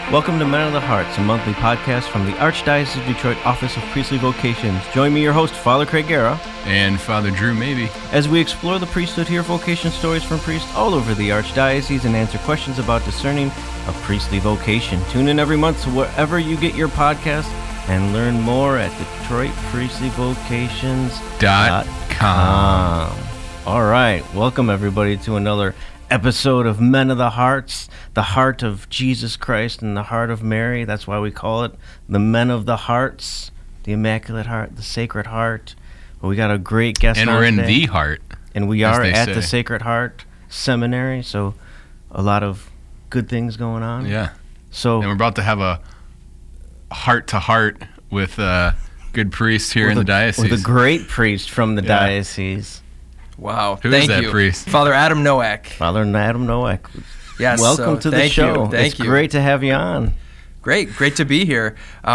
Welcome to Men of the Hearts, a monthly podcast from the Archdiocese of Detroit Office of Priestly Vocations. Join me, your host, Father Craig Guerra, and Father Drew Maybe, as we explore the priesthood, hear vocation stories from priests all over the Archdiocese, and answer questions about discerning a priestly vocation. Tune in every month to wherever you get your podcast and learn more at DetroitPriestlyVocations.com. All right, welcome everybody to another episode of Men of the Hearts, the heart of Jesus Christ and the heart of Mary. That's why we call it the Men of the Hearts, the Immaculate Heart, the Sacred Heart. Well, we got a great guest and on we're in today. the heart, and we are at the Sacred Heart Seminary, so a lot of good things going on. Yeah. So, and we're about to have a heart-to-heart with a good priest here in the diocese. With a great priest from the diocese. Wow. Who is that priest? Father Adam Nowak. Father Adam Nowak. Yes. Welcome to the show. It's great to have you on. Great to be here.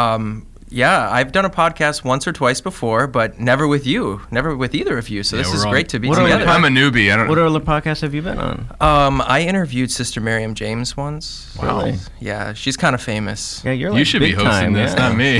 I've done a podcast once or twice before, but never with you, never with either of you. So this is great to be together. I'm a newbie. I don't know. What other podcasts have you been on? I interviewed Sister Miriam James once. Wow. So, yeah, she's kind of famous. Yeah, you're like you should be hosting time, this, not me.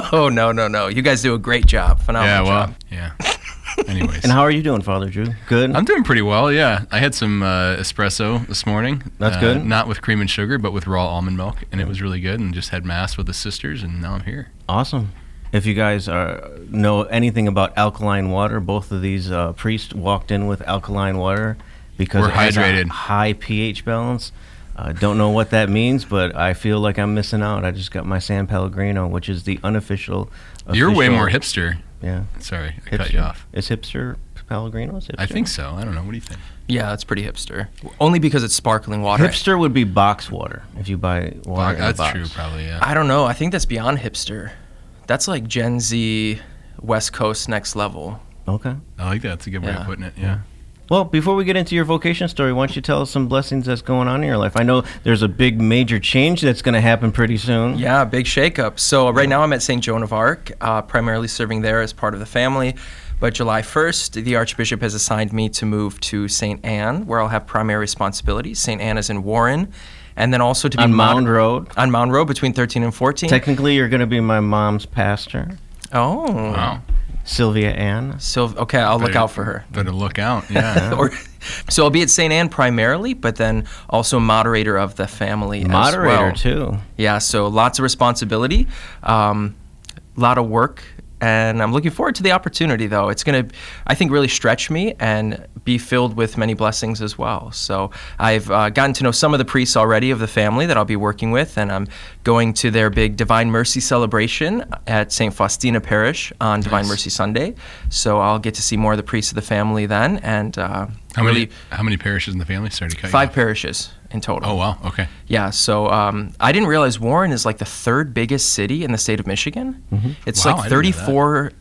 No. You guys do a great job. Phenomenal job. Yeah. Anyways. And how are you doing, Father Drew? Good? I'm doing pretty well, yeah. I had some espresso this morning. That's good. Not with cream and sugar, but with raw almond milk, and it was really good, and just had Mass with the sisters, and now I'm here. Awesome. If you guys know anything about alkaline water, both of these priests walked in with alkaline water because we're hydrated. Has a high pH balance. Don't know what that means, but I feel like I'm missing out. I just got my San Pellegrino, which is the unofficial. You're way more hipster. Yeah. Sorry, I cut you off. Is hipster Pellegrino's hipster? I think so. I don't know. What do you think? Yeah, it's pretty hipster. Only because it's sparkling water. Hipster would be box water if you buy water in a box. That's true, probably, yeah. I don't know. I think that's beyond hipster. That's like Gen Z, West Coast next level. Okay. I like that. That's a good way of putting it, yeah. Well, before we get into your vocation story, why don't you tell us some blessings that's going on in your life? I know there's a big major change that's going to happen pretty soon. Yeah, big shakeup. So right now I'm at St. Joan of Arc, primarily serving there as part of the family. But July 1st, the Archbishop has assigned me to move to St. Anne, where I'll have primary responsibilities. St. Anne is in Warren. And then also to be on Mound Road. On Mound Road between 13 and 14. Technically, you're going to be my mom's pastor. Oh. Wow. Sylvia Ann. Okay, I'll look out for her. Better look out, yeah. So I'll be at St. Anne primarily, but then also moderator of the family moderator as well. Too. Yeah, so lots of responsibility, lot of work, and I'm looking forward to the opportunity, though. It's going to, I think, really stretch me and be filled with many blessings as well. So I've gotten to know some of the priests already of the family that I'll be working with, and I'm going to their big Divine Mercy celebration at St. Faustina Parish on Divine Mercy Sunday. So I'll get to see more of the priests of the family then. And how many parishes in the family? Sorry to cut you off. 5 parishes in total. Oh, wow. Okay. Yeah, so I didn't realize Warren is like the 3rd biggest city in the state of Michigan. Mm-hmm. It's like 34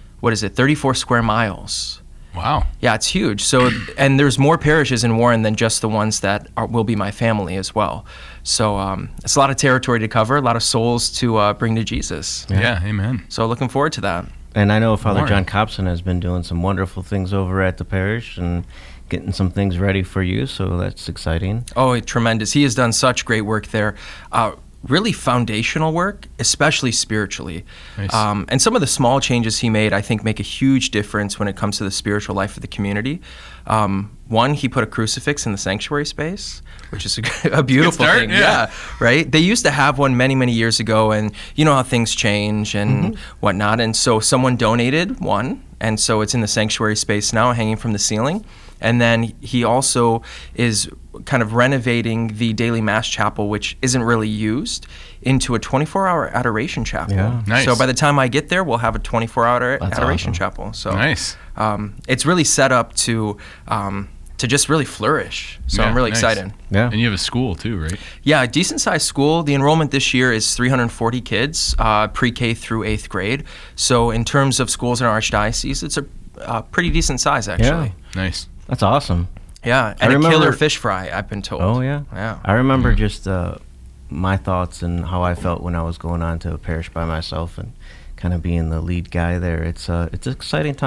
square miles. Wow. Yeah, it's huge. So, and there's more parishes in Warren than just the ones that will be my family as well. So it's a lot of territory to cover, a lot of souls to bring to Jesus. Yeah, amen. So looking forward to that. And I know Father John Copson has been doing some wonderful things over at the parish and getting some things ready for you, so that's exciting. Oh, tremendous. He has done such great work there. Really foundational work, especially spiritually. Nice. And some of the small changes he made, I think, make a huge difference when it comes to the spiritual life of the community. One, he put a crucifix in the sanctuary space, which is a beautiful thing. Yeah, right? They used to have one many, many years ago, and you know how things change and whatnot. And so someone donated one, and so it's in the sanctuary space now, hanging from the ceiling. And then he also is kind of renovating the daily Mass chapel, which isn't really used, into a 24-hour adoration chapel. Yeah. Nice. So by the time I get there, we'll have a 24-hour adoration awesome. Chapel. So nice. It's really set up to just really flourish. So I'm really excited. Yeah. And you have a school too, right? Yeah, a decent-sized school. The enrollment this year is 340 kids, pre-K through 8th grade. So in terms of schools in our archdiocese, it's a pretty decent size, actually. Yeah. Nice. That's awesome. Yeah, and a killer fish fry, I've been told. Oh, yeah? Yeah. I remember just my thoughts and how I felt when I was going on to a parish by myself and kind of being the lead guy there. It's an exciting time.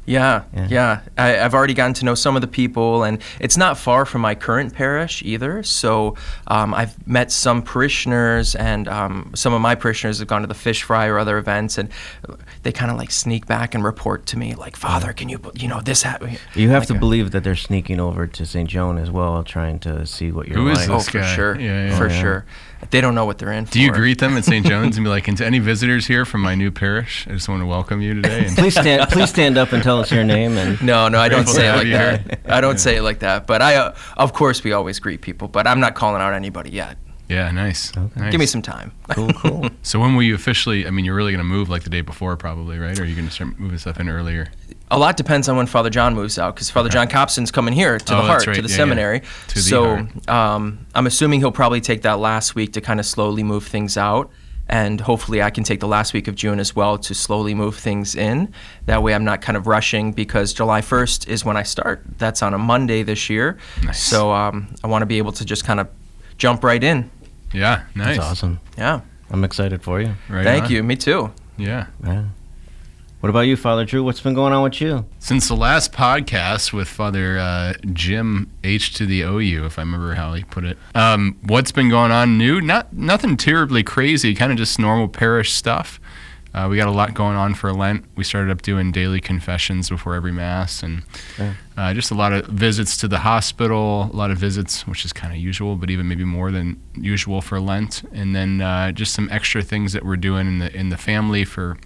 Yeah. I've already gotten to know some of the people, and it's not far from my current parish either. So I've met some parishioners, and some of my parishioners have gone to the fish fry or other events, and they kind of like sneak back and report to me, like, Father, can you this happened? You have to believe that they're sneaking over to St. Joan as well, trying to see what you're Who like. is this guy? For sure. Yeah. For sure. They don't know what they're in for. Do you greet them at St. John's and be like, any visitors here from my new parish? I just want to welcome you today. And Please stand up and tell us your name. And No, I don't Grateful say to it have like you that. here. I don't say it like that. But of course, we always greet people. But I'm not calling out anybody yet. yeah, nice. Nice. Give me some time. cool. So when will you officially, you're really going to move like the day before probably, right? Or are you going to start moving stuff in earlier? A lot depends on when Father John moves out, because Father John Copson's coming here to the that's heart, right. to the Yeah, seminary. yeah. To the So heart. I'm assuming he'll probably take that last week to kind of slowly move things out. And hopefully I can take the last week of June as well to slowly move things in. That way I'm not kind of rushing, because July 1st is when I start. That's on a Monday this year. Nice. So I want to be able to just kind of jump right in. Yeah, nice. That's awesome. Yeah. I'm excited for you. Right Thank on. you. Me too. Yeah. Yeah. What about you, Father Drew? What's been going on with you? Since the last podcast with Father Jim H to the OU, if I remember how he put it, what's been going on new? Nothing terribly crazy, kind of just normal parish stuff. We got a lot going on for Lent. We started up doing daily confessions before every Mass, and just a lot of visits to the hospital, a lot of visits, which is kind of usual, but even maybe more than usual for Lent. And then just some extra things that we're doing in the family for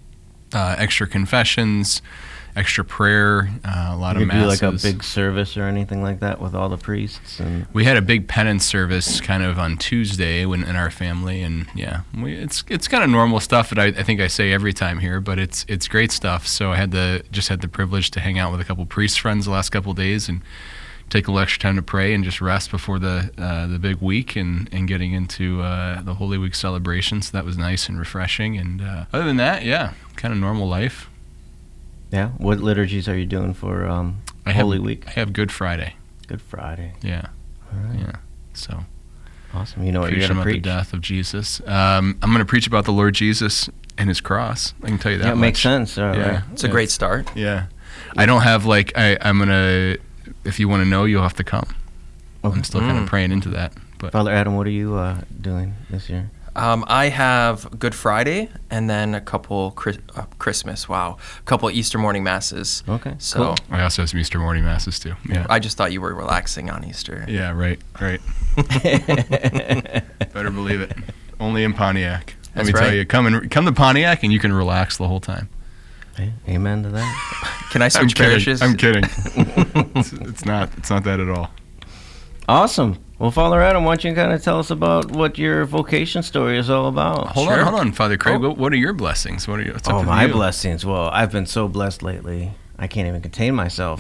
extra confessions, extra prayer, a lot of You do masses. like a big service or anything like that with all the priests? And We had a big penance service kind of on Tuesday in our family, and it's kind of normal stuff that I think I say every time here, but it's great stuff. So I had the privilege to hang out with a couple priest friends the last couple of days and take a little extra time to pray and just rest before the big week and getting into the Holy Week celebration. So that was nice and refreshing. And other than that, kind of normal life. yeah, what liturgies are you doing for Holy Week? I have Good Friday. Good Friday. Yeah. All right. Yeah. So Awesome. You know what you're preaching going to about preach? the death of Jesus. I'm going to preach about the Lord Jesus and his cross. I can tell you that Yeah, it much. makes sense. All Yeah. right. It's a great start. Yeah. I don't have I'm going to, if you want to know, you'll have to come. Okay. I'm still kind of praying into that. But Father Adam, what are you doing this year? I have Good Friday and then a couple Christmas. Wow, a couple Easter morning masses. Okay, So cool. I also have some Easter morning masses too. Yeah. I just thought you were relaxing on Easter. Yeah, right. Better believe it. Only in Pontiac. That's Let me tell right. you, come to Pontiac and you can relax the whole time. Hey, amen to that. Can I switch parishes? I'm kidding. It's not that at all. Awesome. Well, Father Adam, why don't you kind of tell us about what your vocation story is all about? Hold on, Father Craig. What are your blessings? What's up Oh, with my you? blessings. Well, I've been so blessed lately. I can't even contain myself.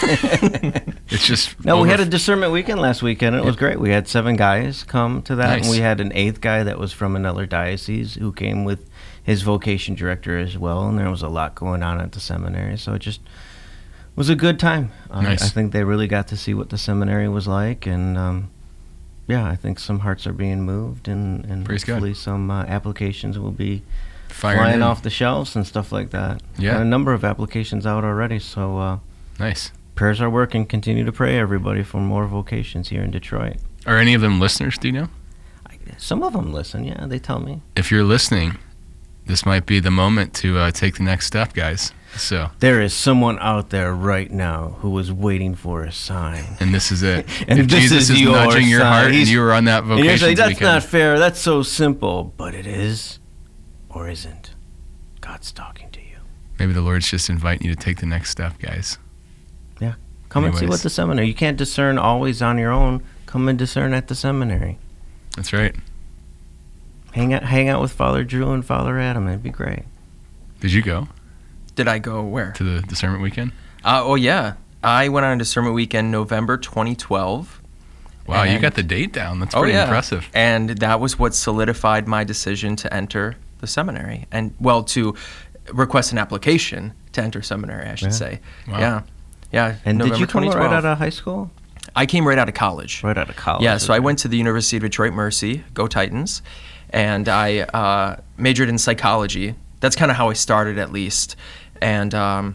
It's just No, we had a discernment weekend last weekend, and it was great. We had 7 guys come to that, Nice. and we had an 8th guy that was from another diocese who came with his vocation director as well, and there was a lot going on at the seminary, so it just was a good time. Nice. I think they really got to see what the seminary was like, and I think some hearts are being moved, and Praise God. hopefully some applications will be Firing flying in. off the shelves and stuff like that. Yeah. Got a number of applications out already, so Nice. prayers are working. Continue to pray, everybody, for more vocations here in Detroit. Are any of them listeners? Do you know? Some of them listen, yeah, they tell me. If you're listening, this might be the moment to take the next step, guys. So, There is someone out there right now who is waiting for a sign. and this is it. And if this Jesus is your nudging your sign. heart and He's- you were on that And vocation you're saying, that's weekend, not fair, that's so simple. But it is, or isn't. God's talking to you. maybe the Lord's just inviting you to take the next step, guys. Come and see Anyways. what the seminary, you can't discern always on your own. Come and discern at the seminary. That's right. Hang out with Father Drew and Father Adam, it'd be great. Did you go Did I go where? to the discernment weekend? Oh yeah, I went on a discernment weekend November 2012. Wow, you And- got the date down. That's pretty impressive. And that was what solidified my decision to enter the seminary, and to request an application to enter seminary, I should Yeah. say. Wow. Yeah. And November did you come 2012. right out of high school? I came right out of college. Right out of college. Yeah, so I okay. went to the University of Detroit Mercy, go Titans, and I majored in psychology. That's kind of how I started, at least. And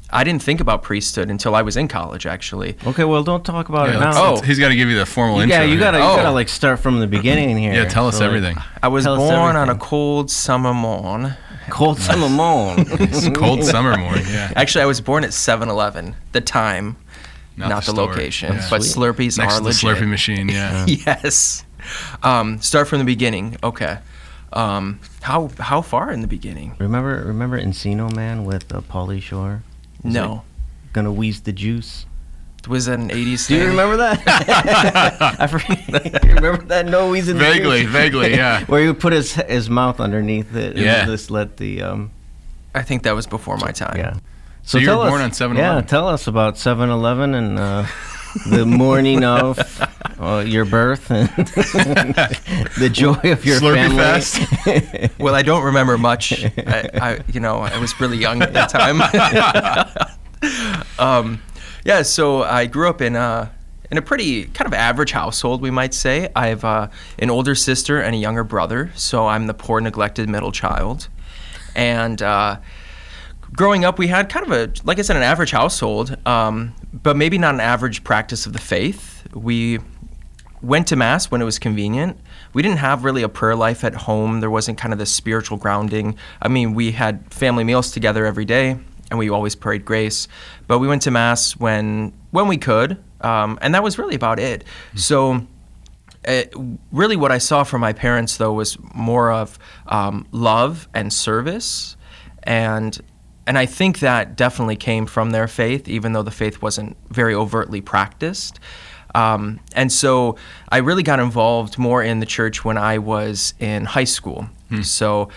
I didn't think about priesthood until I was in college, actually. Okay, well, don't talk about it now. He's got to give you the formal intro. Yeah, you here. gotta like start from the beginning here. Yeah, tell us So, like, everything. I was Tell us born on a everything. cold summer morn. Cold summer morning. It's a cold summer morning. Yeah. Actually, I was born at 7-Eleven. The time, not the store. location. Yeah. But Sweet. Slurpees Next are to the legit. Slurpee machine. Yeah. Yes. Start from the beginning. Okay. How far in the beginning? Remember Encino Man with Pauly Shore? He's No. like, gonna wheeze the juice. Was that an 80s Do you thing? remember that? I forget. You remember that? No wheezing the juice? Vaguely, yeah. Where he would put his mouth underneath it and Yeah. just let the I think that was before my time. yeah. So you were tell born us- on 7-Eleven. Yeah, tell us about 7-Eleven and the morning of your birth and the joy of your Slurpee family. Fest. Well, I don't remember much. I was really young at that time. Yeah, so I grew up in a pretty kind of average household, we might say. I have an older sister and a younger brother, so I'm the poor, neglected middle child. And growing up, we had kind of like I said, an average household, but maybe not an average practice of the faith. We went to Mass when it was convenient. We didn't have really a prayer life at home. There wasn't kind of this spiritual grounding. I mean, we had family meals together every day, and we always prayed grace. But we went to Mass when we could, and that was really about it. So really what I saw from my parents, though, was more of love and service. And I think that definitely came from their faith, even though the faith wasn't very overtly practiced. And so I really got involved more in the church when I was in high school. So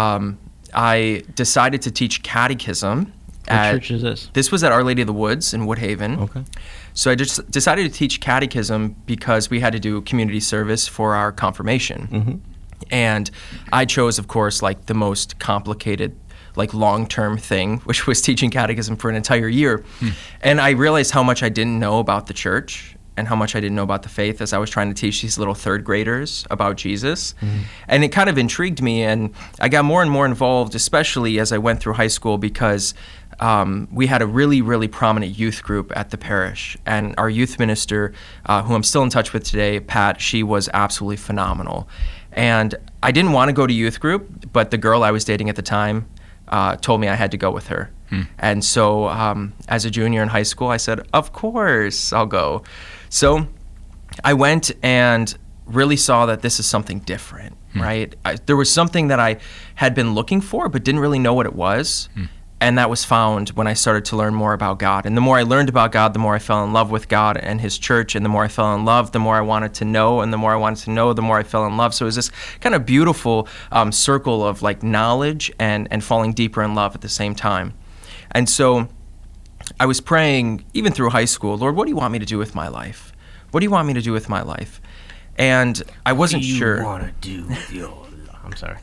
I decided to teach catechism. What church is this? This was at Our Lady of the Woods in Woodhaven. Okay. So I just decided to teach catechism because we had to do community service for our confirmation. Mm-hmm. And I chose, of course, like the most complicated, like long-term thing, which was teaching catechism for an entire year. And I realized how much I didn't know about the church and how much I didn't know about the faith as I was trying to teach these little third graders about Jesus. And it kind of intrigued me, and I got more and more involved, especially as I went through high school, because we had a really, really prominent youth group at the parish. And our youth minister, who I'm still in touch with today, Pat, she was absolutely phenomenal. And I didn't want to go to youth group, but the girl I was dating at the time told me I had to go with her. And so as a junior in high school, I said, of course, I'll go. So I went and really saw that this is something different, right? There was something that I had been looking for, but didn't really know what it was. And that was found when I started to learn more about God. And the more I learned about God, the more I fell in love with God and his church. And the more I fell in love, the more I wanted to know. And the more I wanted to know, the more I fell in love. So it was this kind of beautiful circle of like knowledge and falling deeper in love at the same time. And so I was praying, even through high school, Lord, what do you want me to do with my life? What do you want me to do with my life? And I wasn't sure. What do you want to do with your life? I'm sorry.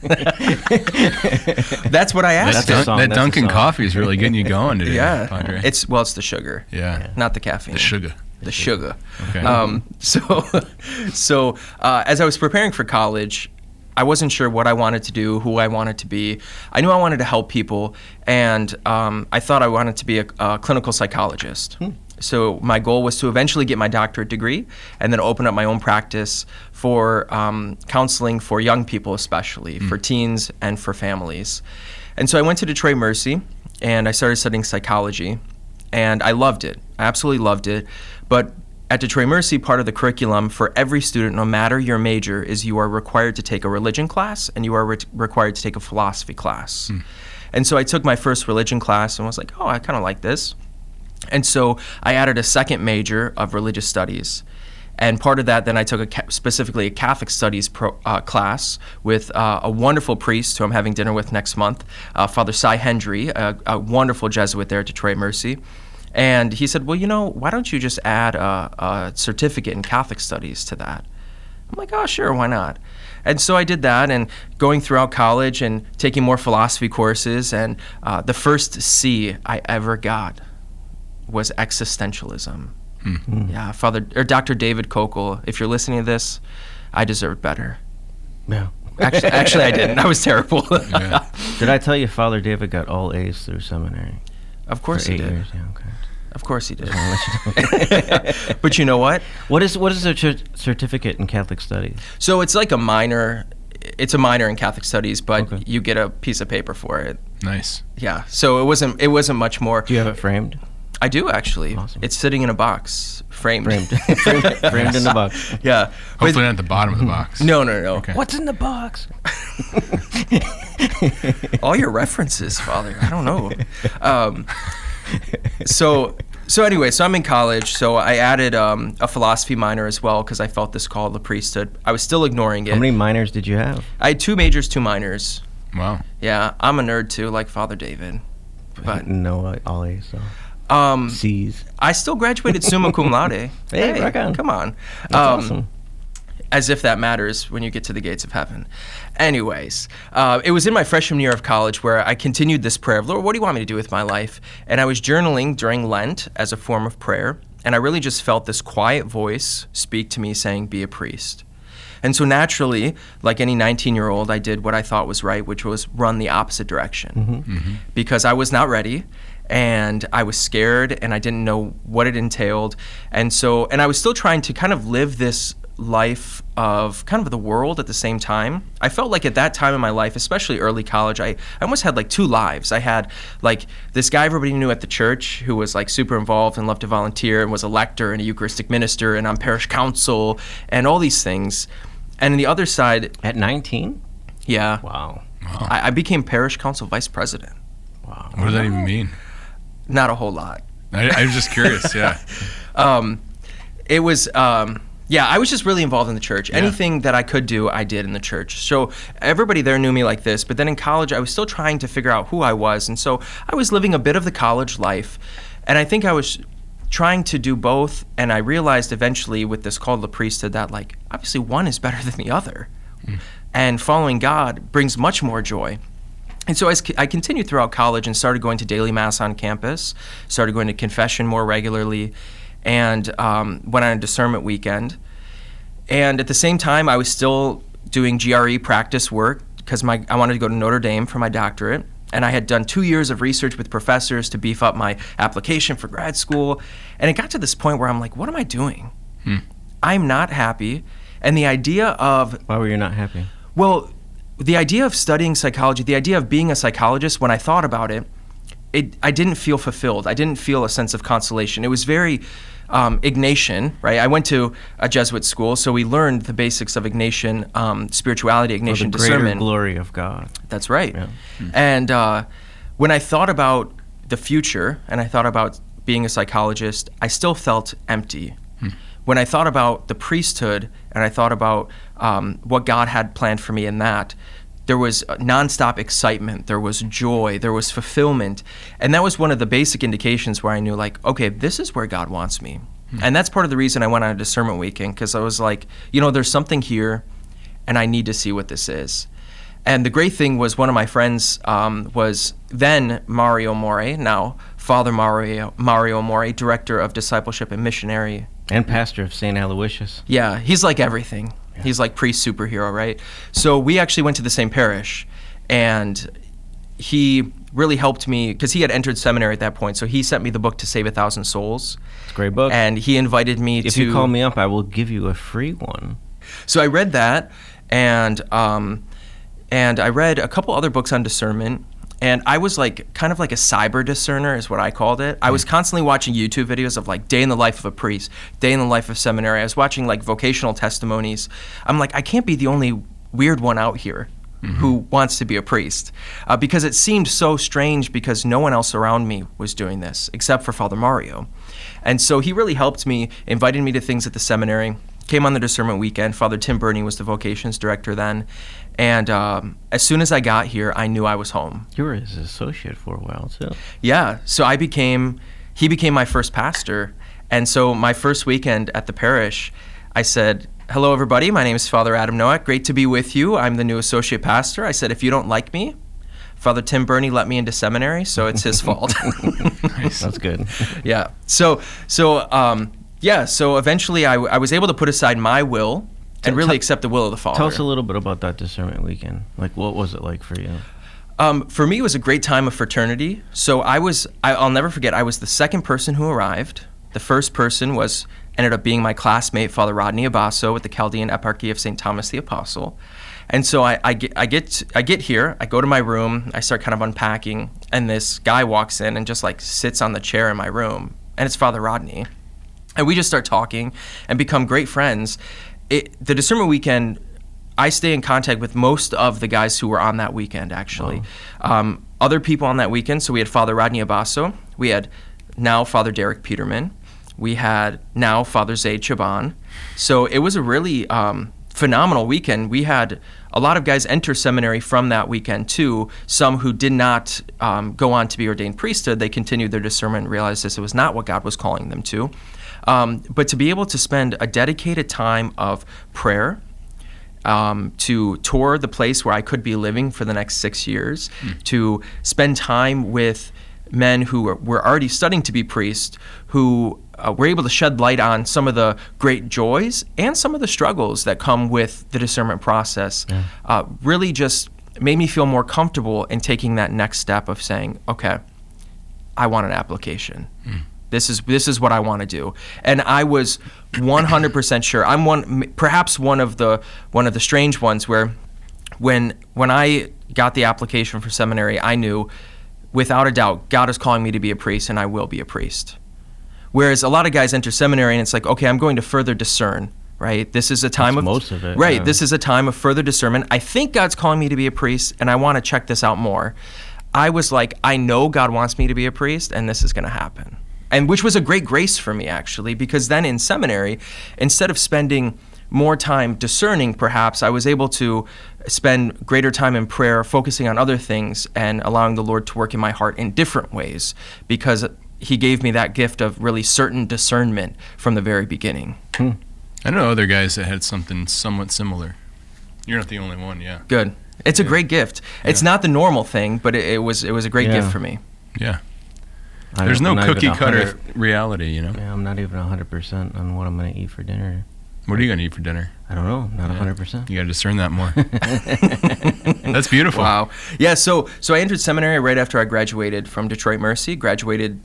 That's what I asked. That's a song. That That's a Dunkin' song. coffee is really getting you going today, Yeah, Padre. it's the sugar, yeah. not the caffeine. The sugar. The sugar. Okay. So as I was preparing for college, I wasn't sure what I wanted to do, who I wanted to be. I knew I wanted to help people, and I thought I wanted to be a clinical psychologist. So my goal was to eventually get my doctorate degree and then open up my own practice for counseling for young people, especially for teens and for families. And so I went to Detroit Mercy and I started studying psychology, and I loved it. I absolutely loved it. But at Detroit Mercy, part of the curriculum for every student, no matter your major, is you are required to take a religion class and you are required to take a philosophy class. And so I took my first religion class and was like, oh, I kind of like this. And so I added a second major of religious studies. And part of that, then I took specifically a Catholic studies class with a wonderful priest who I'm having dinner with next month, Father Cy Hendry, a wonderful Jesuit there at Detroit Mercy. And he said, well, why don't you just add a certificate in Catholic studies to that? I'm like, oh, sure, why not? And so I did that, and going throughout college and taking more philosophy courses, and the first C I ever got was existentialism. Yeah, Dr. David Kokel, if you're listening to this, I deserved better. Yeah. Actually, I didn't. I was terrible. Yeah. Did I tell you Father David got all A's through seminary? Of course For he 8 did. years, yeah, okay. Of course he did. I'll let you know. But you know what? What is a certificate in Catholic studies? So it's like a minor. It's a minor in Catholic studies, but Okay. you get a piece of paper for it. Nice. Yeah. So it wasn't much more. Do you have it framed? I do actually. Awesome. It's sitting in a box, framed. Framed in the box. Yeah. Hopefully not at the bottom of the box. No. Okay. What's in the box? All your references, Father. I don't know. So anyway, so I'm in college. So I added a philosophy minor as well because I felt this call of the priesthood. I was still ignoring it. How many minors did you have? I had 2 majors, 2 minors. Wow. Yeah, I'm a nerd too, like Father David. But No, all A's, so. C's. I still graduated summa cum laude. Hey, rock on. Come on. That's awesome. As if that matters when you get to the gates of heaven. Anyways, it was in my freshman year of college where I continued this prayer of, Lord, what do you want me to do with my life? And I was journaling during Lent as a form of prayer, and I really just felt this quiet voice speak to me saying, be a priest. And so naturally, like any 19-year-old, I did what I thought was right, which was run the opposite direction. Because I was not ready, and I was scared, and I didn't know what it entailed. And I was still trying to kind of live this life of kind of the world at the same time. I felt like at that time in my life, especially early college, I almost had like 2 lives. I had like this guy everybody knew at the church who was like super involved and loved to volunteer and was a lector and a Eucharistic minister and on parish council and all these things. And on the other side, At 19? yeah, Wow. I became parish council vice president. Wow. What does that even mean? Not a whole lot. I'm just curious. Yeah. It was, I was just really involved in the church. Anything that I could do, I did in the church. So everybody there knew me like this. But then in college, I was still trying to figure out who I was. And so I was living a bit of the college life. And I think I was trying to do both. And I realized eventually with this call to the priesthood that, like, obviously one is better than the other. And following God brings much more joy. And so as I continued throughout college and started going to daily mass on campus, started going to confession more regularly, and went on a discernment weekend. And at the same time, I was still doing GRE practice work because I wanted to go to Notre Dame for my doctorate. And I had done 2 years of research with professors to beef up my application for grad school. And it got to this point where I'm like, what am I doing? I'm not happy. And the idea of... Why were you not happy? Well, the idea of studying psychology, the idea of being a psychologist, when I thought about it, I didn't feel fulfilled. I didn't feel a sense of consolation. It was very Ignatian, right? I went to a Jesuit school, so we learned the basics of Ignatian spirituality, Ignatian the greater discernment. glory of God. That's right. Yeah. And when I thought about the future and I thought about being a psychologist, I still felt empty. When I thought about the priesthood and I thought about what God had planned for me in that, there was nonstop excitement, there was joy, there was fulfillment. And that was one of the basic indications where I knew, like, okay, this is where God wants me. And that's part of the reason I went on a discernment weekend, because I was like, there's something here and I need to see what this is. And the great thing was one of my friends was then Mario More, now Father Mario More, director of discipleship and missionary. And pastor of St. Aloysius. Yeah, he's like everything. Yeah. He's like priest superhero, right? So we actually went to the same parish, and he really helped me because he had entered seminary at that point. So he sent me the book To Save 1,000 Souls. It's a great book. And he invited me If you call me up, I will give you a free one. So I read that, and I read a couple other books on discernment. And I was like, kind of like a cyber discerner is what I called it. I was constantly watching YouTube videos of like day in the life of a priest, day in the life of seminary. I was watching like vocational testimonies. I'm like, I can't be the only weird one out here who wants to be a priest. Because it seemed so strange because no one else around me was doing this except for Father Mario. And so he really helped me, invited me to things at the seminary, came on the discernment weekend. Father Tim Burney was the vocations director then. And as soon as I got here, I knew I was home. You were his associate for a while, too. Yeah. So he became my first pastor. And so my first weekend at the parish, I said, hello, everybody. My name is Father Adam Nowak. Great to be with you. I'm the new associate pastor. I said, if you don't like me, Father Tim Burney let me into seminary, so it's his fault. Nice. That's good. Yeah. So eventually I was able to put aside my will and really accept the will of the Father. Tell us a little bit about that discernment weekend. Like, what was it like for you? For me, it was a great time of fraternity. So I'll never forget, I was the second person who arrived. The first person ended up being my classmate, Father Rodney Abasso, with the Chaldean Eparchy of St. Thomas the Apostle. And so I get here, I go to my room, I start kind of unpacking, and this guy walks in and just like sits on the chair in my room, and it's Father Rodney. And we just start talking and become great friends. The discernment weekend, I stay in contact with most of the guys who were on that weekend, actually. Wow. Other people on that weekend, so we had Father Rodney Abasso, we had now Father Derek Peterman, we had now Father Zaid Chaban. So it was a really phenomenal weekend. We had a lot of guys enter seminary from that weekend too. Some who did not go on to be ordained priesthood, they continued their discernment and realized this was not what God was calling them to. But to be able to spend a dedicated time of prayer, to tour the place where I could be living for the next 6 years, to spend time with men who were already studying to be priests, who were able to shed light on some of the great joys and some of the struggles that come with the discernment process, really just made me feel more comfortable in taking that next step of saying, okay, I want an application. This is what I want to do. And I was 100% sure. I'm perhaps one of the strange ones where when I got the application for seminary, I knew without a doubt God is calling me to be a priest, and I will be a priest. Whereas a lot of guys enter seminary and it's like, okay, I'm going to further discern, right? This is a time That's most of it. Right, yeah. This is a time of further discernment. I think God's calling me to be a priest, and I want to check this out more. I was like, I know God wants me to be a priest, and this is going to happen. And which was a great grace for me, actually, because then in seminary, instead of spending more time discerning, perhaps, I was able to spend greater time in prayer, focusing on other things and allowing the Lord to work in my heart in different ways, because he gave me that gift of really certain discernment from the very beginning. I know other guys that had something somewhat similar. You're not the only one, yeah. Good. It's a great gift. It's not the normal thing, but it was a great gift for me. Yeah. There's no cookie cutter reality, you know? Yeah, I'm not even 100% on what I'm going to eat for dinner. What are you going to eat for dinner? I don't know. Not 100%. You got to discern that more. That's beautiful. Wow. Yeah, so I entered seminary right after I graduated from Detroit Mercy, graduated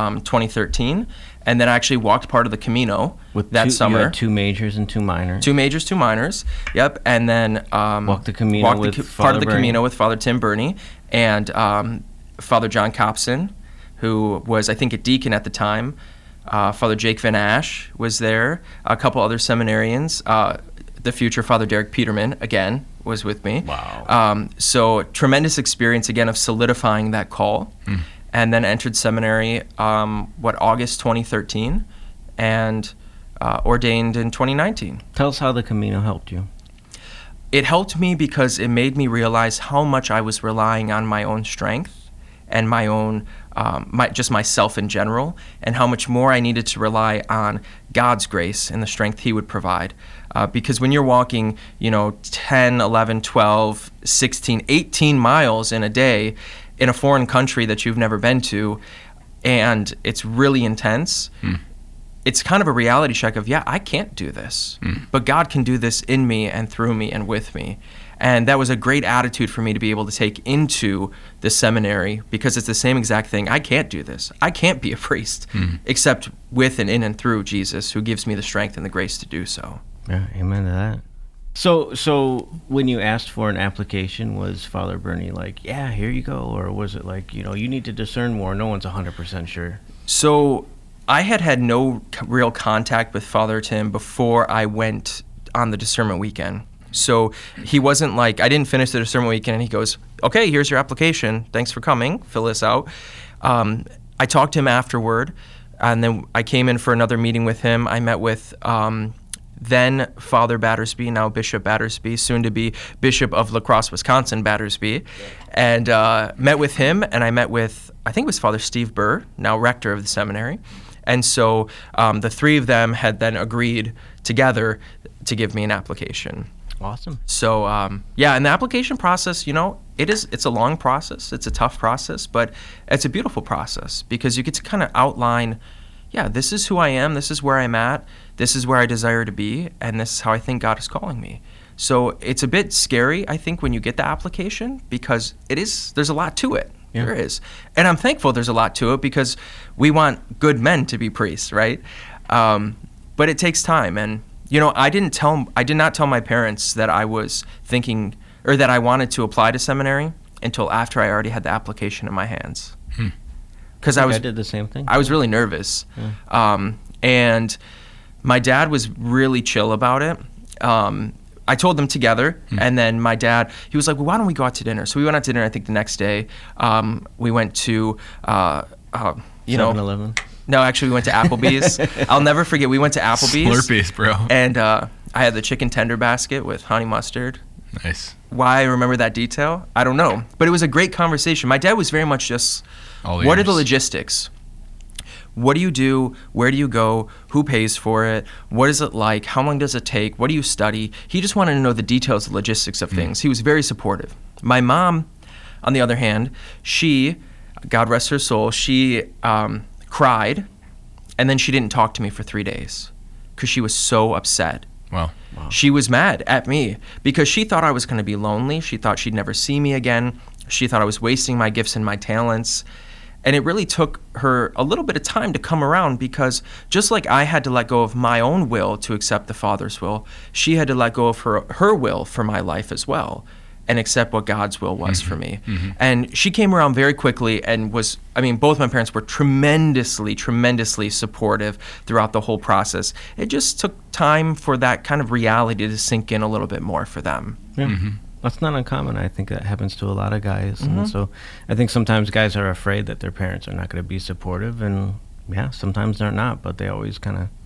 2013, and then I actually walked part of the Camino that summer. You had 2 majors and 2 minors. 2 majors, 2 minors. Yep, and then walked the Camino part of the Camino with Father Tim Burney and Father John Copson, who was, I think, a deacon at the time. Father Jake Van Ash was there. A couple other seminarians. The future Father Derek Peterman, again, was with me. Wow. So tremendous experience, again, of solidifying that call. And then entered seminary, August 2013, and ordained in 2019. Tell us how the Camino helped you. It helped me because it made me realize how much I was relying on my own strength and my own, just myself in general, and how much more I needed to rely on God's grace and the strength He would provide. Because when you're walking, 10, 11, 12, 16, 18 miles in a day in a foreign country that you've never been to, and it's really intense, it's kind of a reality check of, I can't do this, but God can do this in me and through me and with me. And that was a great attitude for me to be able to take into the seminary, because it's the same exact thing. I can't do this. I can't be a priest, except with and in and through Jesus, who gives me the strength and the grace to do so. Yeah, amen to that. So when you asked for an application, was Father Burney like, yeah, here you go? Or was it like, you need to discern more, no one's 100% sure? So I had no real contact with Father Tim before I went on the discernment weekend. So he wasn't like, I didn't finish the discernment weekend and he goes, okay, here's your application. Thanks for coming. Fill this out. I talked to him afterward, and then I came in for another meeting with him. I met with then Father Battersby, now Bishop Battersby, soon to be Bishop of La Crosse, Wisconsin, Battersby, and met with him, and I met with, I think it was Father Steve Burr, now rector of the seminary. And so the three of them had then agreed together to give me an application. Awesome. So and the application process, it's a long process, it's a tough process, but it's a beautiful process because you get to kind of outline, this is who I am, this is where I'm at, this is where I desire to be, and this is how I think God is calling me. So it's a bit scary, I think, when you get the application, because there's a lot to it. Yeah. There is. And I'm thankful there's a lot to it, because we want good men to be priests, right? But it takes time. And, I did not tell my parents that I was thinking, or that I wanted to apply to seminary until after I already had the application in my hands. Because I did the same thing. I was really nervous. Yeah. And my dad was really chill about it. I told them together, and then my dad, he was like, well, why don't we go out to dinner? So we went out to dinner, I think, the next day. We went to, 7-Eleven? No, actually, we went to Applebee's. I'll never forget, we went to Applebee's. Slurpees, bro. And I had the chicken tender basket with honey mustard. Nice. Why I remember that detail, I don't know. But it was a great conversation. My dad was very much just, what are the logistics? What do you do? Where do you go? Who pays for it? What is it like? How long does it take? What do you study? He just wanted to know the details, the logistics of things. He was very supportive. My mom, on the other hand, she, God rest her soul, she cried, and then she didn't talk to me for 3 days because she was so upset. Wow. She was mad at me because she thought I was going to be lonely. She thought she'd never see me again. She thought I was wasting my gifts and my talents. And it really took her a little bit of time to come around, because just like I had to let go of my own will to accept the Father's will, she had to let go of her will for my life as well and accept what God's will was for me. And she came around very quickly and both my parents were tremendously, tremendously supportive throughout the whole process. It just took time for that kind of reality to sink in a little bit more for them. Yeah. That's not uncommon. I think that happens to a lot of guys. And so I think sometimes guys are afraid that their parents are not going to be supportive, and sometimes they're not, but they always kind of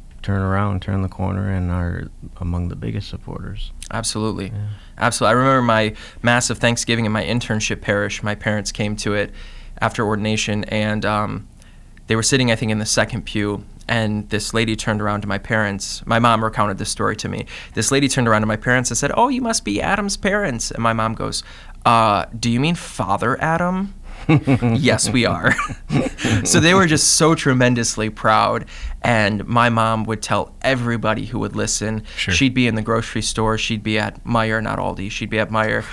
turn the corner and are among the biggest supporters. Absolutely. Yeah. Absolutely. I remember my massive Thanksgiving in my internship parish. My parents came to it after ordination, and they were sitting, I think, in the second pew. And this lady turned around to my parents. My mom recounted this story to me. This lady turned around to my parents and said, "Oh, you must be Adam's parents." And my mom goes, "Do you mean Father Adam?" "Yes, we are." So they were just so tremendously proud. And my mom would tell everybody who would listen. Sure. She'd be in the grocery store. She'd be at Meijer, not Aldi. She'd be at Meijer,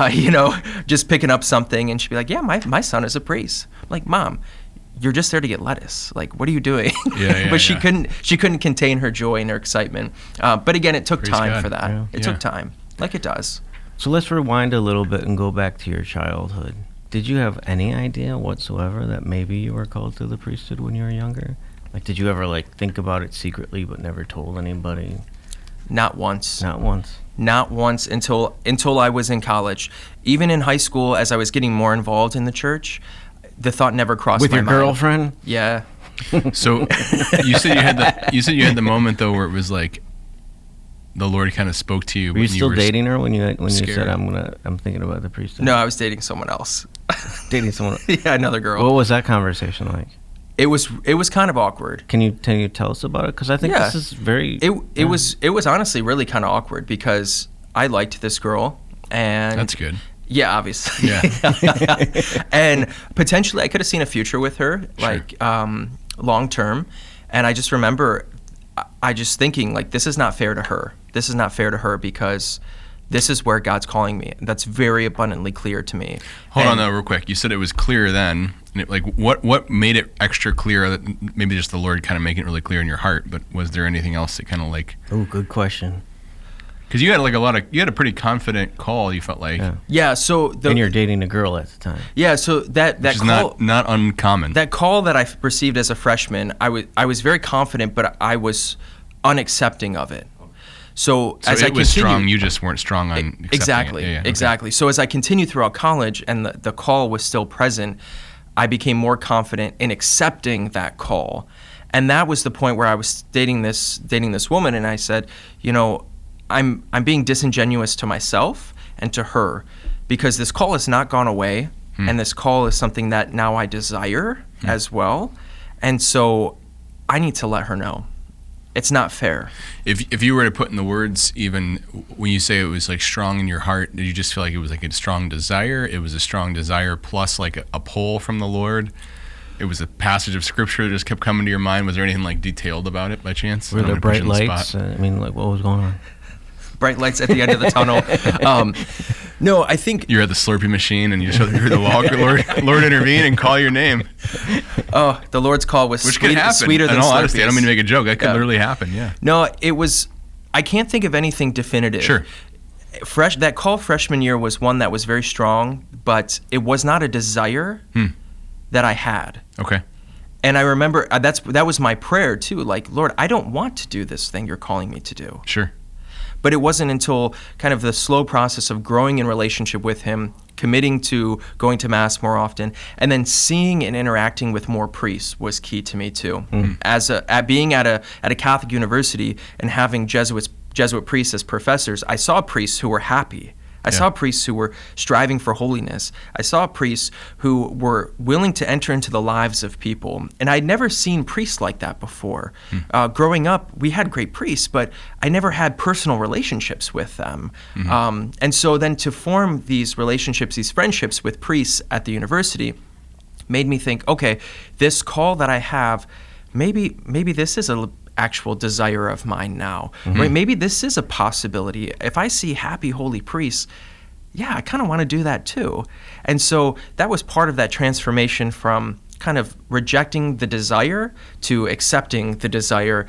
just picking up something. And she'd be like, "Yeah, my son is a priest." I'm like, "Mom, you're just there to get lettuce. Like, what are you doing?" But she couldn't contain her joy and her excitement. But again, it took time for that. Yeah. It took time, like it does. So let's rewind a little bit and go back to your childhood. Did you have any idea whatsoever that maybe you were called to the priesthood when you were younger? Like, did you ever think about it secretly but never told anybody? Not once. Not once. Not once until I was in college. Even in high school, as I was getting more involved in the church, the thought never crossed my mind. With your girlfriend? Yeah. So you said you had the moment though where it was like the Lord kind of spoke to you. Were you still dating her when you said I'm thinking about the priesthood? No, I was dating someone else. Dating someone else? Yeah, another girl. What was that conversation like? It was kind of awkward. Can you tell us about it? Because I think this is very. It was honestly really kind of awkward because I liked this girl, and that's good. Yeah, obviously. Yeah. And potentially I could have seen a future with her, long term. And I just remember I just thinking, this is not fair to her. This is not fair to her because this is where God's calling me. That's very abundantly clear to me. Hold on though, real quick. You said it was clear then. What made it extra clear? Maybe just the Lord kind of making it really clear in your heart, but was there anything else that kind of Oh, good question. Because you had you had a pretty confident call. You felt like So and you're dating a girl at the time. Yeah, so that which call is not uncommon. That call that I received as a freshman, I was very confident, but I was unaccepting of it. So as it was strong, you just weren't strong on accepting exactly, it. Exactly. So as I continued throughout college, and the call was still present, I became more confident in accepting that call, and that was the point where I was dating this woman, and I said, I'm being disingenuous to myself and to her because this call has not gone away, and this call is something that now I desire as well, and so I need to let her know. It's not fair. If you were to put in the words, even when you say it was strong in your heart, did you just feel like it was a strong desire? It was a strong desire plus a pull from the Lord? It was a passage of scripture that just kept coming to your mind? Was there anything detailed about it by chance? Were there bright lights? What was going on? bright lights at the end of the tunnel. No, I think you're at the Slurpee machine and you just hear the Lord intervene and call your name. Oh, the Lord's call was sweeter than Slurpees. In all honesty, I don't mean to make a joke. That could literally happen. Yeah. No, it was. I can't think of anything definitive. Sure. That call freshman year was one that was very strong, but it was not a desire that I had. Okay. And I remember that was my prayer too. Like, Lord, I don't want to do this thing you're calling me to do. Sure. But it wasn't until kind of the slow process of growing in relationship with him, committing to going to Mass more often, and then seeing and interacting with more priests was key to me too. At being at a Catholic university and having Jesuit priests as professors, I saw priests who were happy. I saw priests who were striving for holiness. I saw priests who were willing to enter into the lives of people. And I'd never seen priests like that before. Growing up, we had great priests, but I never had personal relationships with them. And so then to form these relationships, these friendships with priests at the university made me think, okay, this call that I have, maybe this is a actual desire of mine now. Right? Maybe this is a possibility. If I see happy, holy priests, I kind of want to do that too. And so that was part of that transformation from kind of rejecting the desire to accepting the desire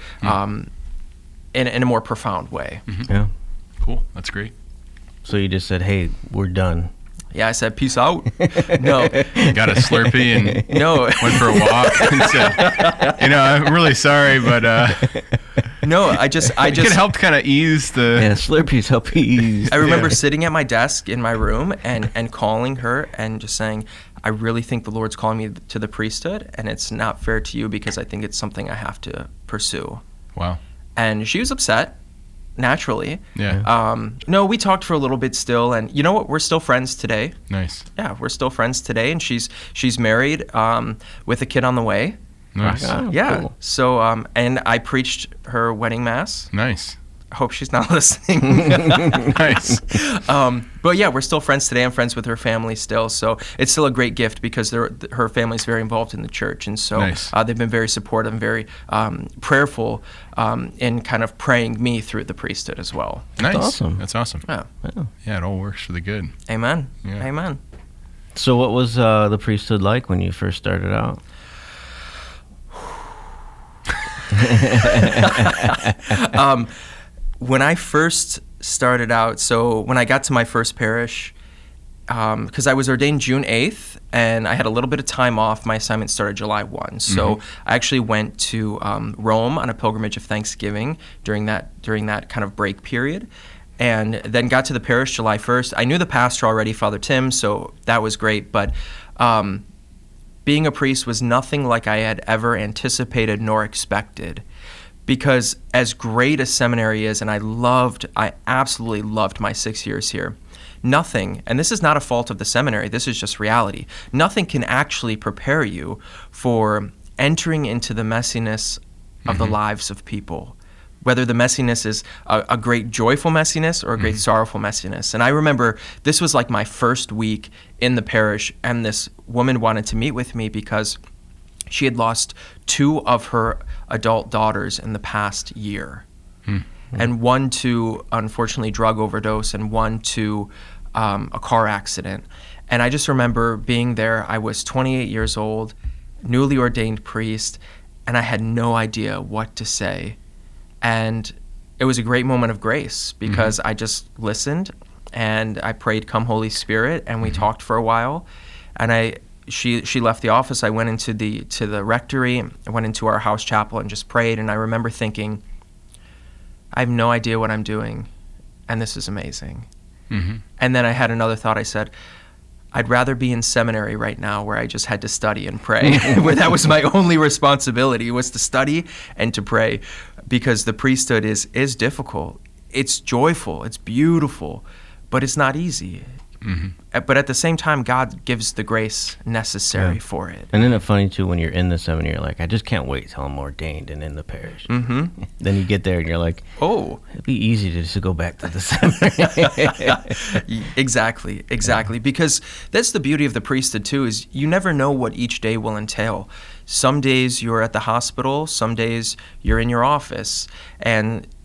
in a more profound way. Yeah. Cool. That's great. So you just said, hey, we're done. Yeah, I said, peace out. No. Got a Slurpee and went for a walk and said, I'm really sorry, but... No, I just... It could help kind of ease the... Yeah, Slurpees help ease. I remember sitting at my desk in my room and calling her and just saying, I really think the Lord's calling me to the priesthood, and it's not fair to you because I think it's something I have to pursue. Wow. And she was upset. Naturally. Yeah. No, we talked for a little bit still, and you know what? We're still friends today. Nice. Yeah, we're still friends today, and she's married with a kid on the way. Nice. Yeah. Cool. So, and I preached her wedding mass. Nice. I hope she's not listening. Nice. But yeah, we're still friends today. I'm friends with her family still. So it's still a great gift because her family's very involved in the church. And so they've been very supportive and very prayerful in kind of praying me through the priesthood as well. Nice. That's awesome. That's awesome. Yeah, it all works for the good. Amen. Yeah. Amen. So what was the priesthood like when you first started out? When I first started out, so when I got to my first parish, because I was ordained June 8th, and I had a little bit of time off. My assignment started July 1. So I actually went to Rome on a pilgrimage of Thanksgiving during that kind of break period, and then got to the parish July 1st. I knew the pastor already, Father Tim, so that was great, but being a priest was nothing like I had ever anticipated nor expected. Because as great as seminary is, and I absolutely loved my 6 years here, nothing, and this is not a fault of the seminary, this is just reality, nothing can actually prepare you for entering into the messiness of the lives of people. Whether the messiness is a great joyful messiness or a great sorrowful messiness. And I remember this was like my first week in the parish, and this woman wanted to meet with me because she had lost 2 of her adult daughters in the past year. And one to, unfortunately, drug overdose, and one to a car accident. And I just remember being there. I was 28 years old, newly ordained priest, and I had no idea what to say. And it was a great moment of grace because I just listened and I prayed, "Come, Holy Spirit," and we talked for a while. And she left the office. I went into the rectory. I went into our house chapel and just prayed. And I remember thinking, I have no idea what I'm doing, and this is amazing. And then I had another thought. I said, I'd rather be in seminary right now where I just had to study and pray, where that was my only responsibility, was to study and to pray, because the priesthood is difficult. It's joyful, it's beautiful, but it's not easy. But at the same time, God gives the grace necessary for it. And isn't it funny, too, when you're in the seminary, you're like, I just can't wait till I'm ordained and in the parish. Then you get there and you're like, oh, it'd be easy to just go back to the seminary. Exactly. Because that's the beauty of the priesthood, too, is you never know what each day will entail. Some days you're at the hospital, some days you're in your office, and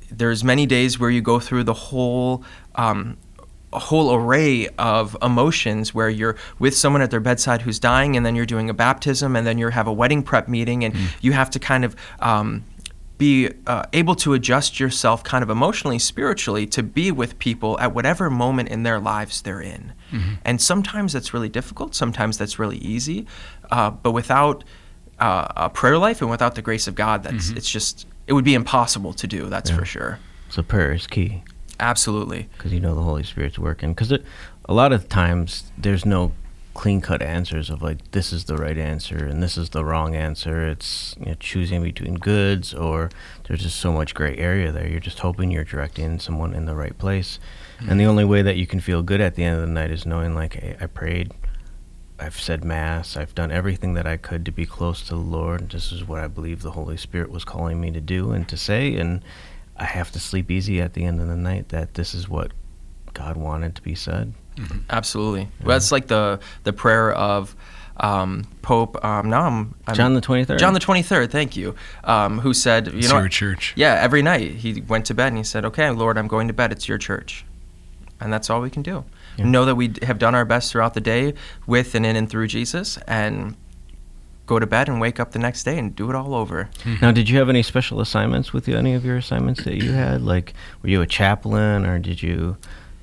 there's many days where you go through the whole a whole array of emotions where you're with someone at their bedside who's dying, and then you're doing a baptism, and then you have a wedding prep meeting, and you have to kind of be able to adjust yourself kind of emotionally, spiritually, to be with people at whatever moment in their lives they're in. And sometimes that's really difficult, sometimes that's really easy, but without a prayer life and without the grace of God, that's it would be impossible to do, that's for sure. So prayer is key. Absolutely. Because you know the Holy Spirit's working. Because a lot of times there's no clean-cut answers of like, this is the right answer and this is the wrong answer. It's choosing between goods, or there's just so much gray area there. You're just hoping you're directing someone in the right place. And the only way that you can feel good at the end of the night is knowing like, hey, I prayed, I've said Mass, I've done everything that I could to be close to the Lord. This is what I believe the Holy Spirit was calling me to do and to say, and I have to sleep easy at the end of the night that this is what God wanted to be said. Absolutely. Yeah. Well, that's like the prayer of Pope, John the 23rd. John the 23rd, thank you, who said, it's your church. Yeah, every night he went to bed and he said, okay, Lord, I'm going to bed, it's your church. And that's all we can do. Yeah. Know that we have done our best throughout the day with and in and through Jesus, and go to bed and wake up the next day and do it all over. Now, did you have any special assignments with you, any of your assignments that you had? Like, were you a chaplain, or did you,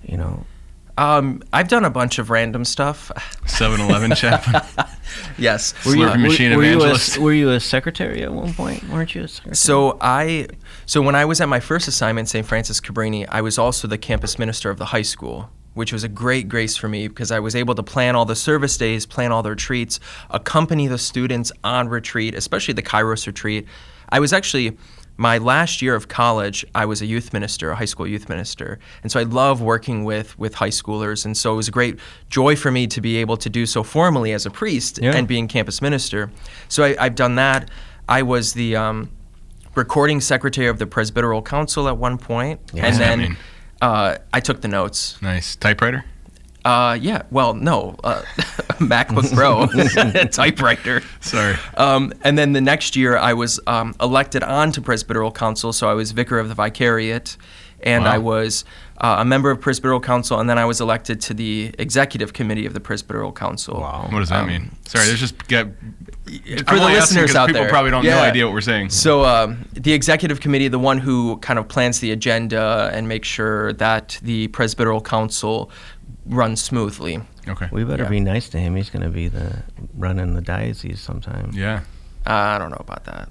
I've done a bunch of random stuff. 7-Eleven chaplain. Yes. Slurpee machine evangelist. Were you a secretary at one point? Weren't you a secretary? So when I was at my first assignment, St. Francis Cabrini, I was also the campus minister of the high school, which was a great grace for me because I was able to plan all the service days, plan all the retreats, accompany the students on retreat, especially the Kairos retreat. I was actually, my last year of college, I was a youth minister, a high school youth minister. And so I love working with high schoolers. And so it was a great joy for me to be able to do so formally as a priest and being campus minister. So I've done that. I was the recording secretary of the Presbyteral Council at one point. Yeah. And then I took the notes. Nice. Typewriter? Yeah. Well, no. MacBook Pro, typewriter. Sorry. And then the next year, I was elected onto Presbyteral Council, so I was vicar of the Vicariate, and I was a member of Presbyteral Council, and then I was elected to the executive committee of the Presbyteral Council. Wow. What does that mean? Sorry, there's just for the listeners out there, people probably don't know idea what we're saying. So the executive committee, the one who kind of plans the agenda and makes sure that the Presbyteral Council runs smoothly. Okay. We better be nice to him. He's going to be running the diocese sometime. Yeah. I don't know about that.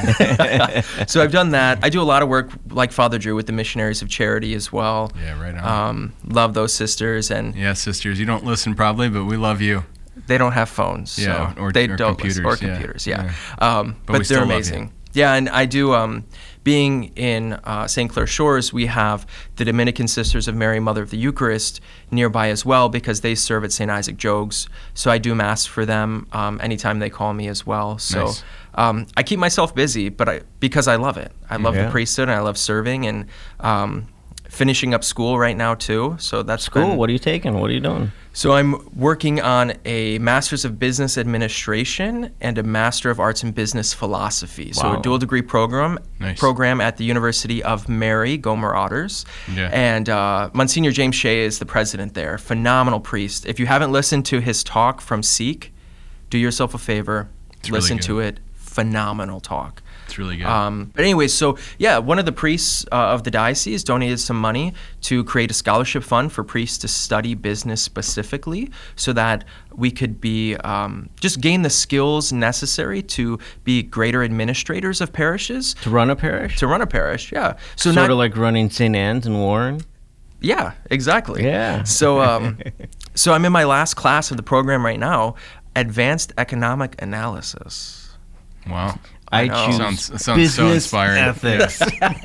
So I've done that. I do a lot of work like Father Drew with the Missionaries of Charity as well. Yeah, right on. Love those sisters. And yeah, sisters, you don't listen probably, but we love you. They don't have phones. Yeah, so they don't computers. Listen, or computers, yeah. But they're amazing. Yeah, and I do, being in St. Clair Shores, we have the Dominican Sisters of Mary, Mother of the Eucharist, nearby as well, because they serve at St. Isaac Jogues. So I do Mass for them anytime they call me as well. So nice. I keep myself busy, but because I love it. I love the priesthood, and I love serving, and finishing up school right now, too. So that's School? What are you taking? What are you doing? So I'm working on a Master's of Business Administration and a Master of Arts in Business Philosophy. Wow. So a dual degree program Nice. at the University of Mary, Gomer Otters. Yeah. And Monsignor James Shea is the president there. Phenomenal priest. If you haven't listened to his talk from Seek, do yourself a favor. It's listen really to it. Phenomenal talk. It's really good. But anyway, so yeah, one of the priests of the diocese donated some money to create a scholarship fund for priests to study business specifically, so that we could be just gain the skills necessary to be greater administrators of parishes. To run a parish? To run a parish, yeah. So sort of like running St. Anne's and Warren? Yeah, exactly. Yeah. So, so I'm in my last class of the program right now, Advanced Economic Analysis. Wow. I choose sounds so inspiring. Ethics.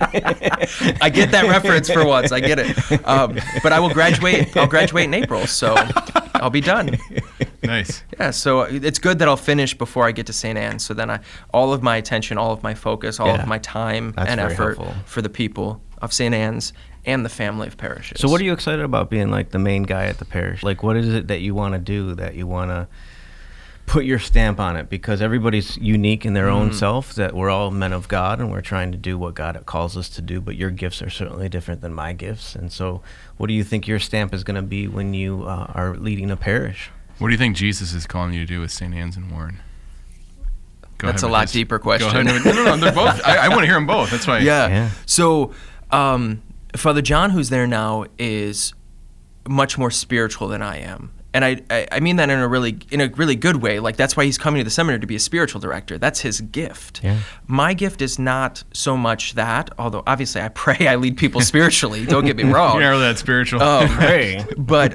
I get that reference for once. I get it. But I will graduate. I'll graduate in April, so I'll be done. Nice. Yeah, so it's good that I'll finish before I get to St. Anne. So then all of my attention, all of my focus, all of my time and effort for the people of St. Anne's and the family of parishes. So what are you excited about being like the main guy at the parish? Like, what is it that you want to do, that you want to put your stamp on it, because everybody's unique in their own self, that we're all men of God and we're trying to do what God calls us to do, but your gifts are certainly different than my gifts. And so what do you think your stamp is going to be when you are leading a parish? What do you think Jesus is calling you to do with St. Anne's and Warren? That's a lot deeper question. Go ahead. No, they're both. I want to hear them both. That's why. Yeah. So Father John, who's there now, is much more spiritual than I am. And I mean that in a really good way. Like, that's why he's coming to the seminary, to be a spiritual director. That's his gift. Yeah. My gift is not so much that, although obviously I pray I lead people spiritually. Don't get me wrong. You're not really that spiritual. Hey.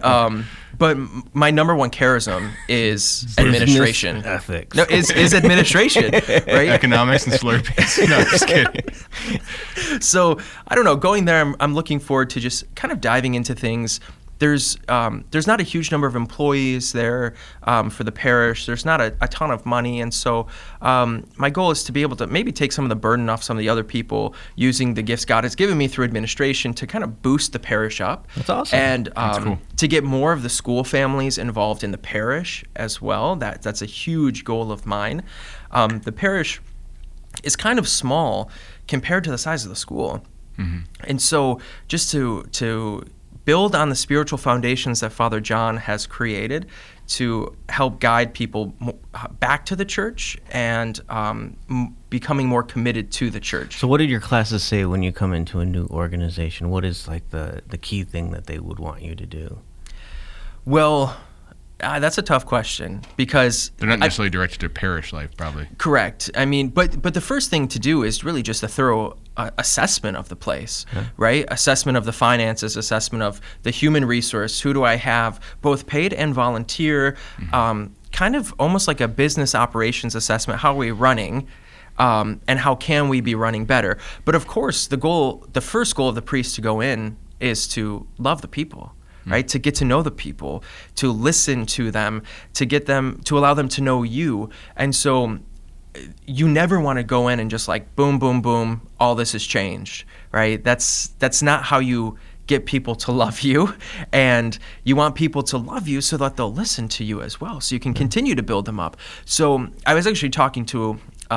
But my number one charism is administration. Ethics. No, is administration, right? Economics and Slurpees. No, just kidding. So I don't know. Going there, I'm looking forward to just kind of diving into things. There's not a huge number of employees there for the parish. There's not a ton of money, and so my goal is to be able to maybe take some of the burden off some of the other people using the gifts God has given me through administration to kind of boost the parish up. That's awesome. And That's cool. to get more of the school families involved in the parish as well. That's a huge goal of mine. The parish is kind of small compared to the size of the school, and so just to build on the spiritual foundations that Father John has created to help guide people back to the church and becoming more committed to the church. So what did your classes say when you come into a new organization? What is like the key thing that they would want you to do? Well, that's a tough question, because They're not necessarily directed to parish life, probably. Correct. I mean, but the first thing to do is really just a thorough assessment of the place, right? Assessment of the finances, assessment of the human resource. Who do I have, both paid and volunteer? Kind of almost like a business operations assessment. How are we running? And how can we be running better? But of course, the first goal of the priest to go in is to love the people. Right, to get to know the people, to listen to them, to allow them to know you. And so you never want to go in and just like boom, boom, boom, all this has changed, right? That's not how you get people to love you. And you want people to love you so that they'll listen to you as well, so you can continue to build them up. So I was actually talking to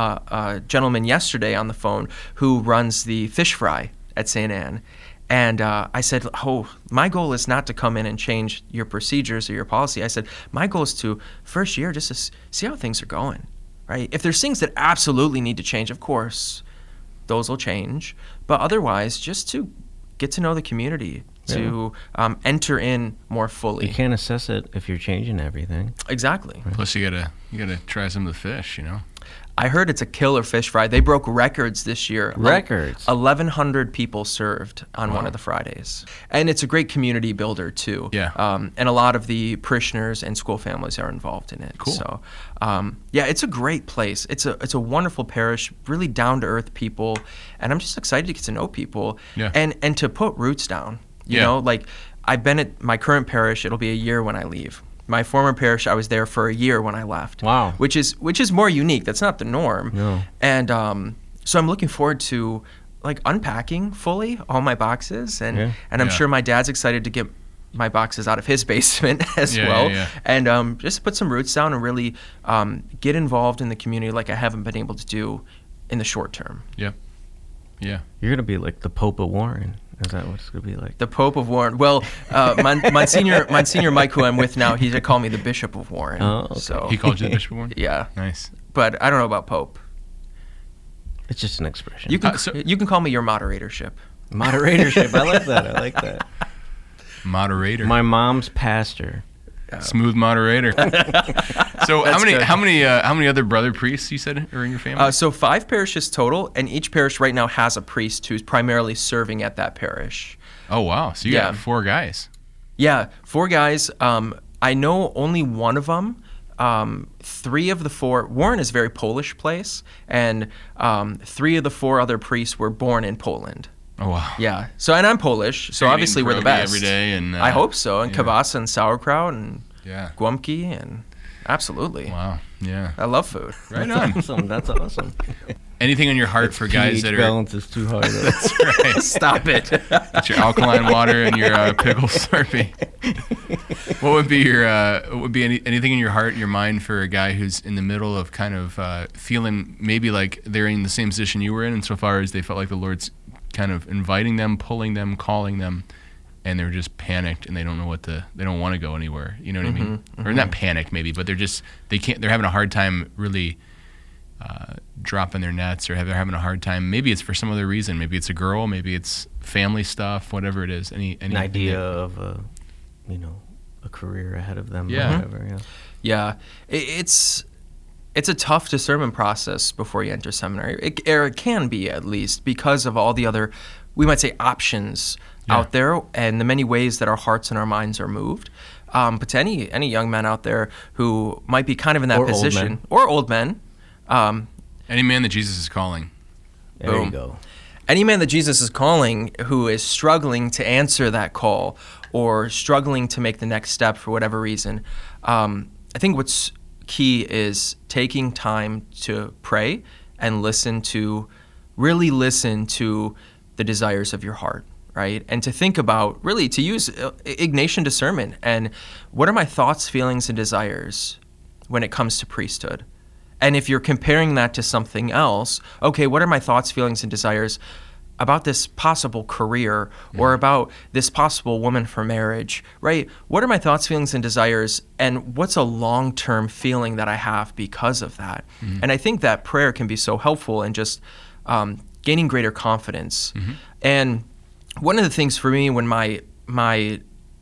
a gentleman yesterday on the phone who runs the fish fry at St. Anne. And I said, my goal is not to come in and change your procedures or your policy. I said, my goal is to, first year, just to see how things are going, right? If there's things that absolutely need to change, of course, those will change. But otherwise, just to get to know the community, to enter in more fully. You can't assess it if you're changing everything. Exactly. Plus, you gotta try some of the fish, you know? I heard it's a killer fish fry. They broke records this year. Records? 1,100 people served on one of the Fridays. And it's a great community builder, too. Yeah. And a lot of the parishioners and school families are involved in it. Cool. So, it's a great place. It's a wonderful parish, really down-to-earth people. And I'm just excited to get to know people and to put roots down. You know, like, I've been at my current parish. It'll be a year when I leave. My former parish, I was there for a year when I left. Wow. Which is more unique. That's not the norm. No. And so I'm looking forward to like unpacking fully all my boxes, and I'm sure my dad's excited to get my boxes out of his basement as well. And just put some roots down and really get involved in the community like I haven't been able to do in the short term. Yeah. You're going to be like the Pope of Warren. Is that what it's going to be like? The Pope of Warren. Well, Monsignor Mike, who I'm with now, he'd call me the Bishop of Warren. Oh, okay. So He called you the Bishop of Warren? Yeah. Nice. But I don't know about Pope. It's just an expression. You can call me your moderatorship. Moderatorship. I like that. Moderator. My mom's pastor. Smooth moderator. So how many other brother priests you said are in your family? So 5 parishes total, and each parish right now has a priest who's primarily serving at that parish. Oh wow! So you got 4 guys. Yeah, 4 guys. I know only one of them. 3 of the 4. Warren is a very Polish place, and 3 of the 4 other priests were born in Poland. Oh wow! Yeah. So and I'm Polish, so obviously we're the best. Every day, and I hope so. And kielbasa and sauerkraut and guamki and absolutely. Wow. Yeah. I love food. Right on. That's awesome. anything on your heart for guys that are... balance is too high. That's right. Stop it. Get your alkaline water and your pickle Slurpee. What would be your anything in your heart, your mind for a guy who's in the middle of kind of feeling maybe like they're in the same position you were in, insofar as they felt like the Lord's kind of inviting them, pulling them, calling them, and they're just panicked and they don't know they don't want to go anywhere. You know what I mean? Or not panicked maybe, but they're having a hard time really dropping their nets, or they're having a hard time. Maybe it's for some other reason. Maybe it's a girl, maybe it's family stuff, whatever it is. An idea of a career ahead of them. Yeah. Or whatever, Yeah. It's a tough discernment process before you enter seminary. It can be, at least, because of all the other, we might say, options out there, and the many ways that our hearts and our minds are moved. But to any young men out there who might be kind of in that position, or old men. Any man that Jesus is calling. There you go. Any man that Jesus is calling who is struggling to answer that call or struggling to make the next step for whatever reason, I think what's key is taking time to pray and really listen to the desires of your heart, right? And to think about, really, to use Ignatian discernment and what are my thoughts, feelings, and desires when it comes to priesthood? And if you're comparing that to something else, okay, what are my thoughts, feelings, and desires about this possible career or about this possible woman for marriage, right? What are my thoughts, feelings, and desires, and what's a long-term feeling that I have because of that? And I think that prayer can be so helpful in just gaining greater confidence. And one of the things for me when when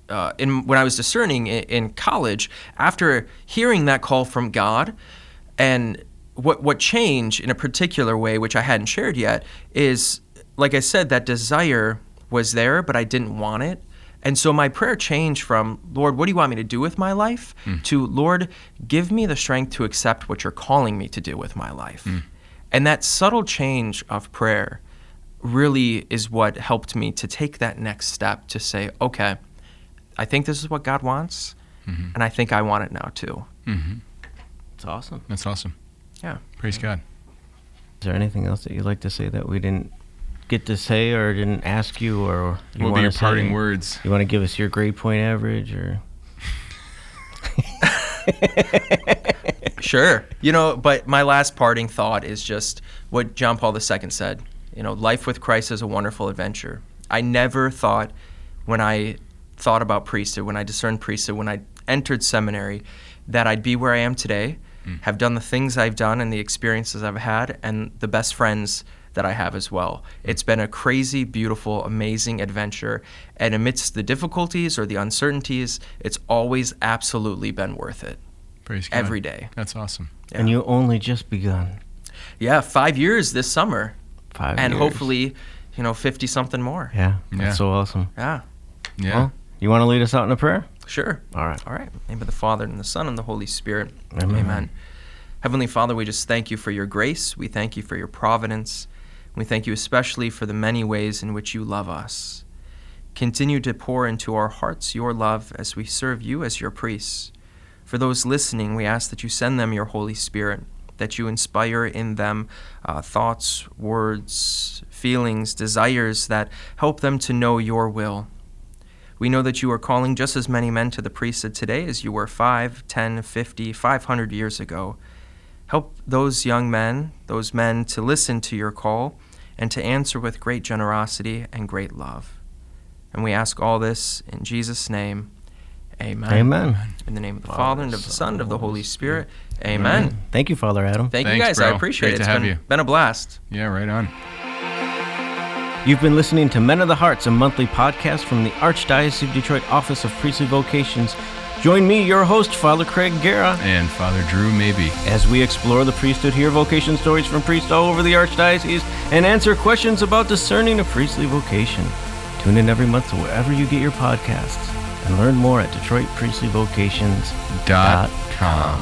I was discerning in college, after hearing that call from God, and what changed in a particular way, which I hadn't shared yet, is, like I said, that desire was there, but I didn't want it. And so my prayer changed from, Lord, what do you want me to do with my life? To, Lord, give me the strength to accept what you're calling me to do with my life. And that subtle change of prayer really is what helped me to take that next step to say, okay, I think this is what God wants, and I think I want it now too. It's awesome. That's awesome. Yeah. Praise God. Is there anything else that you'd like to say that we didn't get to say or didn't ask you, or you What would want be your to parting say? words? You want to give us your grade point average, or? Sure. But my last parting thought is just what John Paul II said. Life with Christ is a wonderful adventure. I never thought, when I thought about priesthood, when I discerned priesthood, when I entered seminary, that I'd be where I am today, have done the things I've done and the experiences I've had, and the best friends that I have as well. It's been a crazy, beautiful, amazing adventure. And amidst the difficulties or the uncertainties, it's always absolutely been worth it. Praise God. Every day. That's awesome. Yeah. And you only just begun. Yeah, 5 years this summer. 5 and years. hopefully, 50-something more. Yeah, that's so awesome. Yeah. Yeah. Well, you want to lead us out in a prayer? Sure. All right. All right. In the name of the Father, and the Son, and the Holy Spirit. Amen. Amen. Heavenly Father, we just thank you for your grace. We thank you for your providence. We thank you especially for the many ways in which you love us. Continue to pour into our hearts your love as we serve you as your priests. For those listening, we ask that you send them your Holy Spirit, that you inspire in them thoughts, words, feelings, desires that help them to know your will. We know that you are calling just as many men to the priesthood today as you were 5, 10, 50, 500 years ago. Help those young men, those men, to listen to your call and to answer with great generosity and great love. And we ask all this in Jesus' name. Amen. Amen. In the name of the Father, and of the Son, and of the Holy Spirit. Amen. Thank you, Father Adam. Thank you, Thanks, guys. bro. I appreciate Great it. to have It's you. been a blast. Yeah, right on. You've been listening to Men of the Hearts, a monthly podcast from the Archdiocese of Detroit Office of Priestly Vocations. Join me, your host, Father Craig Guerra, And Father Drew Maybe. as we explore the priesthood, hear vocation stories from priests all over the Archdiocese, and answer questions about discerning a priestly vocation. Tune in every month to wherever you get your podcasts, and learn more at DetroitPriestlyVocations.com.